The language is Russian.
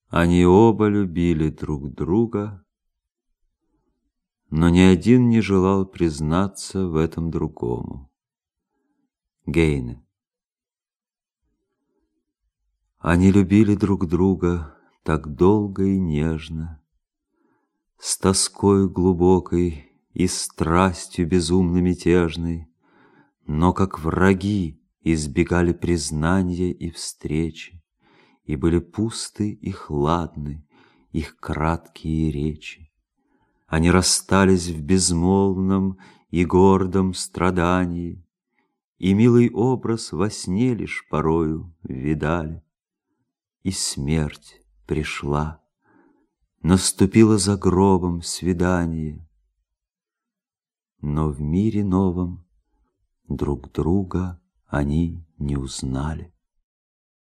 Они оба любили друг друга, но ни один не желал признаться в этом другому. Гейне. Они любили друг друга так долго и нежно, с тоскою глубокой и страстью безумно мятежной, но как враги избегали признания и встречи, и были пусты и хладны их краткие речи. Они расстались в безмолвном и гордом страдании, и милый образ во сне лишь порою видали. И смерть пришла, наступило за гробом свидание, но в мире новом друг друга они не узнали.